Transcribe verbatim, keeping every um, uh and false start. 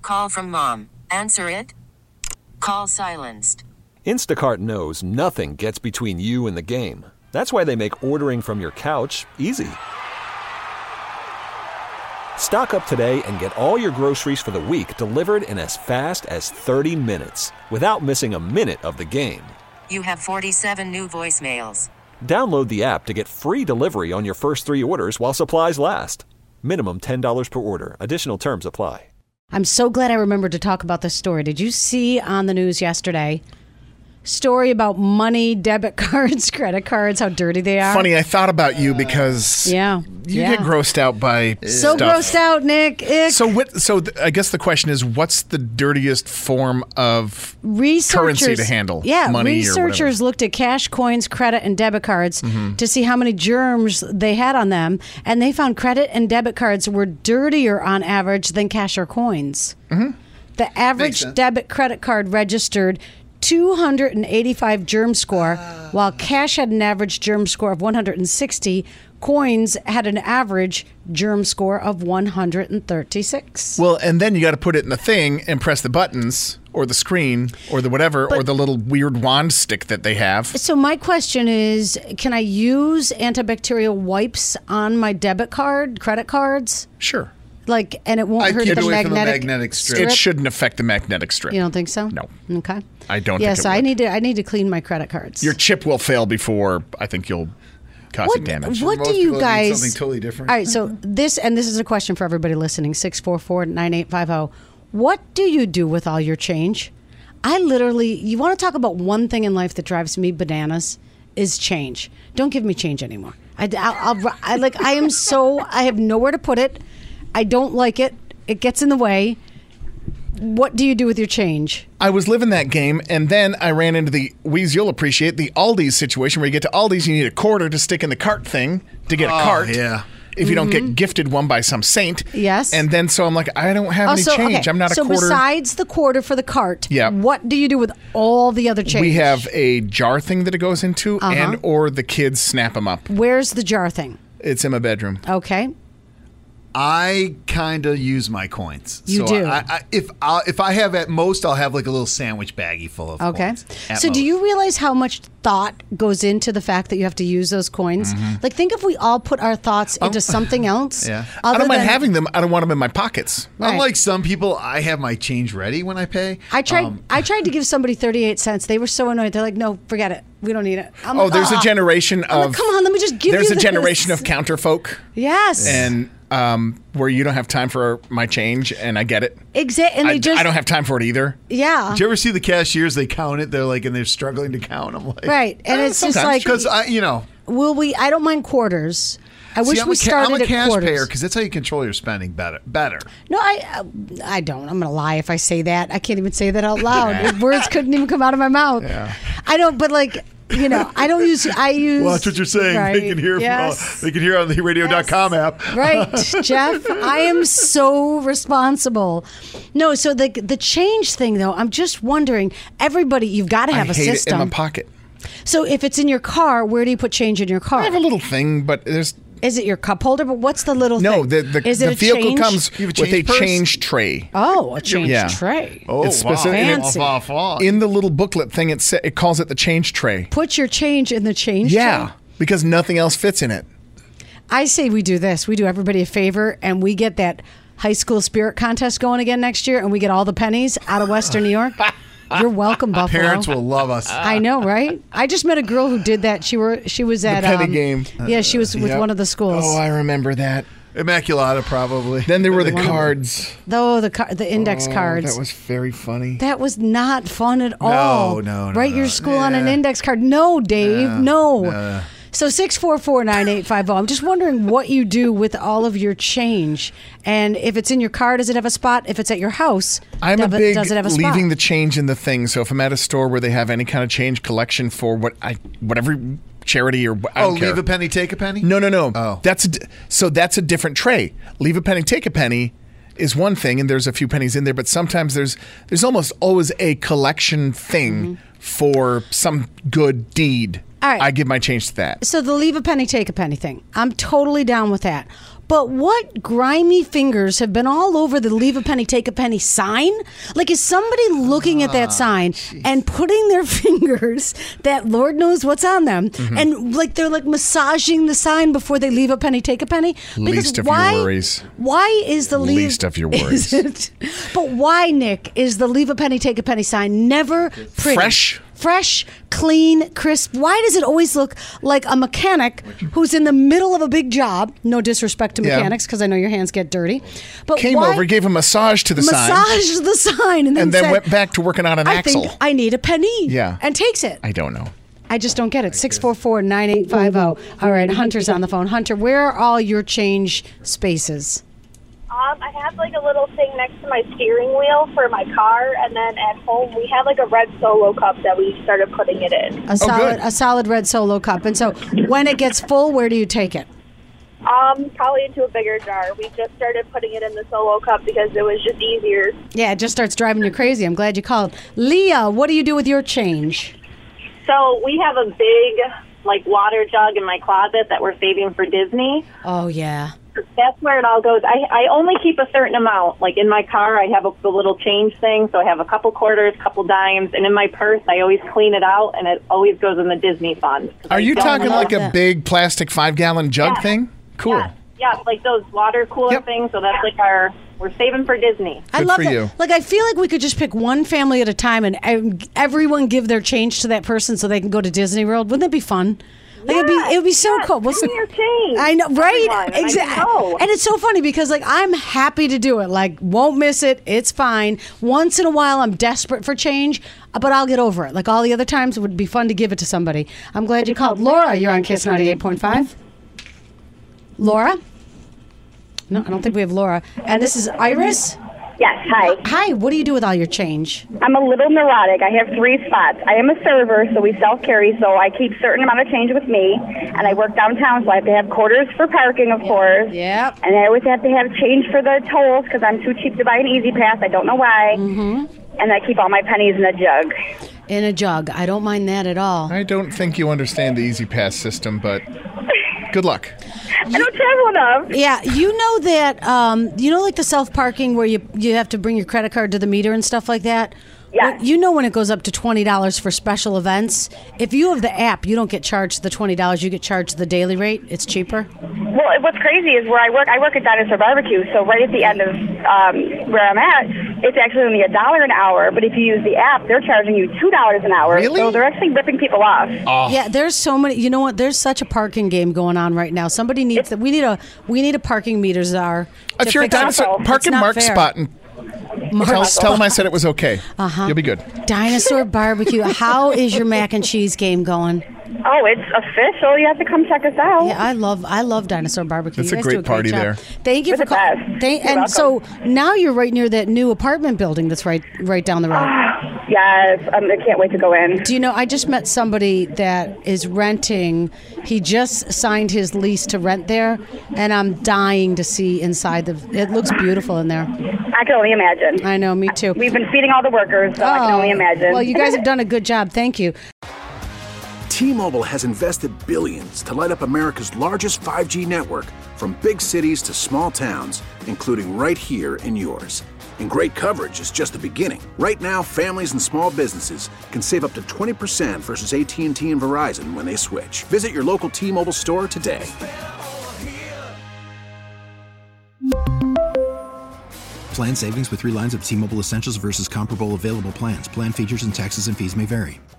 call from mom. Answer it. Call silenced. Instacart knows nothing gets between you and the game. That's why they make ordering from your couch easy. Stock up today and get all your groceries for the week delivered in as fast as thirty minutes without missing a minute of the game. You have forty-seven new voicemails. Download the app to get free delivery on your first three orders while supplies last. Minimum ten dollars per order. Additional terms apply. I'm so glad I remembered to talk about this story. Did you see on the news yesterday story about money, debit cards, credit cards, how dirty they are? Funny, I thought about you because yeah, you yeah. get grossed out by so stuff. grossed out, Nick. Ick. So what? So th- I guess the question is, what's the dirtiest form of researchers, currency to handle? Yeah, money researchers or looked at cash, coins, credit, and debit cards mm-hmm. to see how many germs they had on them, and they found credit and debit cards were dirtier on average than cash or coins. Mm-hmm. The average debit credit card registered two hundred eighty-five germ score, uh, while cash had an average germ score of one hundred sixty. Coins had an average germ score of one hundred thirty-six. Well, and then you got to put it in the thing and press the buttons or the screen or the whatever but, or the little weird wand stick that they have. So my question is, can I use antibacterial wipes on my debit card, credit cards? Sure. Like, and it won't I hurt keep the away magnetic, from the magnetic strip. strip. It shouldn't affect the magnetic strip. You don't think so? No. Okay. I don't yes, think it I would. need to I need to clean my credit cards. Your chip will fail before I think you'll cause what, it damage. What Most do you people guys need something totally different. All right, so this and this is a question for everybody listening. six four four, nine eight five zero. What do you do with all your change? I literally, you want to talk about one thing in life that drives me bananas is change. Don't give me change anymore. I, I'll, I'll, I like I am so I have nowhere to put it. I don't like it. It gets in the way. What do you do with your change? I was living that game, and then I ran into the, Weeze, you'll appreciate, the Aldi's situation where you get to Aldi's, you need a quarter to stick in the cart thing to get a oh, cart. Yeah. If you Mm-hmm. don't get gifted one by some saint. Yes. And then so I'm like, I don't have Oh, any so, change. okay. I'm not a so quarter. So besides the quarter for the cart, Yeah. what do you do with all the other change? We have a jar thing that it goes into, Uh-huh. and or the kids snap them up. Where's the jar thing? It's in my bedroom. Okay. I kind of use my coins. You so do? I, I, if I, if I have at most, I'll have like a little sandwich baggie full of Okay. coins. at So do most. you realize how much thought goes into the fact that you have to use those coins? Like, think if we all put our thoughts into something else. Yeah. I other don't mind than- having them. I don't want them in my pockets. Right. Unlike some people, I have my change ready when I pay. I tried. Um, I tried to give somebody thirty-eight cents. They were so annoyed. They're like, "No, forget it. We don't need it." I'm Oh, like, there's "Ah." a generation I'm of. like, come on, let me just give There's you a generation this. of counterfolk. Yes. And um, where you don't have time for my change, and I get it. Exactly. And I, they just. I don't have time for it either. Yeah. Do you ever see the cashiers? They count it. They're like, and they're struggling to count. I'm like, Right. And Eh, it's just sometimes. like, because I, you know, will we? I don't mind quarters. I see, wish I'm we a ca- started I'm a at cash quarters. payer because that's how you control your spending better. Better. No, I, uh, I don't. I'm gonna lie if I say that. I can't even say that out loud. Words couldn't even come out of my mouth. Yeah. I don't. But like, you know, I don't use. I use. Well, that's what you're saying. Right. They can hear. Yes. From, uh, they can hear on the radio dot com app. Right, Jeff. I am so responsible. No, so the the change thing though, I'm just wondering. Everybody, you've got to have I a hate system. it in my pocket. So if it's in your car, where do you put change in your car? I have a little thing, but there's Is it your cup holder? But what's the little no. thing? The the, Is it the a vehicle change? comes You have a with a change purse? change tray. Oh, a change Yeah. tray. Oh, It's wow. specific- and it- Fancy. Off, off, off. In the little booklet thing, it sa- it calls it the change tray. Put your change in the change Yeah, tray. because nothing else fits in it. I say we do this. We do everybody a favor, and we get that high school spirit contest going again next year, and we get all the pennies out of Western New York. You're welcome, Buffalo. Parents will love us. I know, right? I just met a girl who did that. She were she was at penny um, game. Yeah, she was with Yep. one of the schools. Oh, I remember that. Immaculata, probably. Then there were the cards. Though the car, the index Oh, cards. That was very funny. That was not fun at all. no, no, Write no. your school on an Yeah. index card. No, Dave. No. no. So six four four, nine eight five zero. I'm just wondering what you do with all of your change. And if it's in your car, does it have a spot? If it's at your house, I'm does a it- big does it have a spot? leaving the change in the thing. So if I'm at a store where they have any kind of change collection for what I whatever charity or I Oh, don't care. leave a penny, take a penny? No, no, no. Oh. That's a, d- so that's a different tray. Leave a penny, take a penny is one thing, and there's a few pennies in there. But sometimes there's there's almost always a collection thing for some good deed. All right. I give my change to that. So the leave a penny, take a penny thing. I'm totally down with that. But what grimy fingers have been all over the leave a penny, take a penny sign? Like, is somebody looking at that sign and putting their fingers that Lord knows what's on them, Mm-hmm. and like they're like massaging the sign before they leave a penny, take a penny? Because Least of why, your worries. Why is the leave, Least of your worries. is it- but why, Nick, is the leave a penny, take a penny sign never pretty? Fresh? Fresh, clean, crisp. Why does it always look like a mechanic who's in the middle of a big job? No disrespect to Yeah. mechanics, because I know your hands get dirty. But Came why over, gave a massage to the sign, massaged the sign, and then, and then said, went back to working on an I axle. think I need a penny. Yeah. And takes it. I don't know. I just don't get it. six four four, nine eight five zero. All right, Hunter's on the phone. Hunter, where are all your change spaces? Um, I have like a little thing next to my steering wheel for my car, and then at home we have like a red Solo cup that we started putting it in. A solid, good. a solid red Solo cup. And so, when it gets full, where do you take it? Um, probably into a bigger jar. We just started putting it in the Solo cup because it was just easier. Yeah, it just starts driving you crazy. I'm glad you called. Leah, what do you do with your change? So we have a big, like, water jug in my closet that we're saving for Disney. Oh, yeah. That's where it all goes. I, I only keep a certain amount. Like, in my car, I have a, the little change thing, so I have a couple quarters, couple dimes, and in my purse, I always clean it out, and it always goes in the Disney fund. Are you don't talking know- like a that. big plastic five-gallon jug Yeah. thing? Cool. Yeah, yeah, like those water cooler Yep. things, so that's like our, we're saving for Disney. I Good love for that. you. Like, I feel like we could just pick one family at a time and ev- everyone give their change to that person so they can go to Disney World. Wouldn't that be fun? Like, it'd be it would be so yes, cool. give What's me your change, I know, right? everyone, and I Exactly. know. And it's so funny because, like, I'm happy to do it. Like, won't miss it. It's fine. Once in a while, I'm desperate for change, but I'll get over it. Like all the other times, it would be fun to give it to somebody. I'm glad you called. Laura, you're on Kiss ninety-eight point five. Laura? No, I don't think we have Laura. And this is Iris. Yes, hi. Hi, what do you do with all your change? I'm a little neurotic. I have three spots. I am a server, so we self-carry, so I keep certain amount of change with me, and I work downtown, so I have to have quarters for parking, of course. Yep. And I always have to have change for the tolls because I'm too cheap to buy an Easy Pass. I don't know why. Mm-hmm. And I keep all my pennies in a jug. In a jug. I don't mind that at all. I don't think you understand the Easy Pass system, but good luck. I don't travel enough. Yeah, you know that, um, you know, like the self-parking where you, you have to bring your credit card to the meter and stuff like that? Yeah. Well, you know when it goes up to twenty dollars for special events, if you have the app, you don't get charged the twenty dollars. You get charged the daily rate. It's cheaper. Well, what's crazy is where I work, I work at Dinosaur Barbecue, so right at the end of um, where I'm at, it's actually only a dollar an hour, but if you use the app, they're charging you two dollars an hour. Really? So they're actually ripping people off. Oh. Yeah, there's so many. You know what? There's such a parking game going on right now. Somebody needs that. We need a we need a parking meter czar. to If you're a fix it. dinosaur, It's park in not Mark's fair. spot and tell, tell him I said it was okay. Uh-huh. You'll be good. Dinosaur Barbecue. How is your mac and cheese game going? Oh, it's official. You have to come check us out. Yeah, I love I love Dinosaur Barbecue. It's You a guys great do a great party job. there. Thank you You're for the calling. best. Thank, You're and so welcome. now you're right near that new apartment building that's right right down the road. Yes, um, I can't wait to go in. Do you know? I just met somebody that is renting. He just signed his lease to rent there, and I'm dying to see inside the. It looks beautiful in there. I can only imagine. I know, me too. We've been feeding all the workers, so I can only imagine. Well, you guys have done a good job. Thank you. T-Mobile has invested billions to light up America's largest five G network, from big cities to small towns, including right here in yours. And great coverage is just the beginning. Right now, families and small businesses can save up to twenty percent versus A T and T and Verizon when they switch. Visit your local T-Mobile store today. Plan savings with three lines of T-Mobile Essentials versus comparable available plans. Plan features and taxes and fees may vary.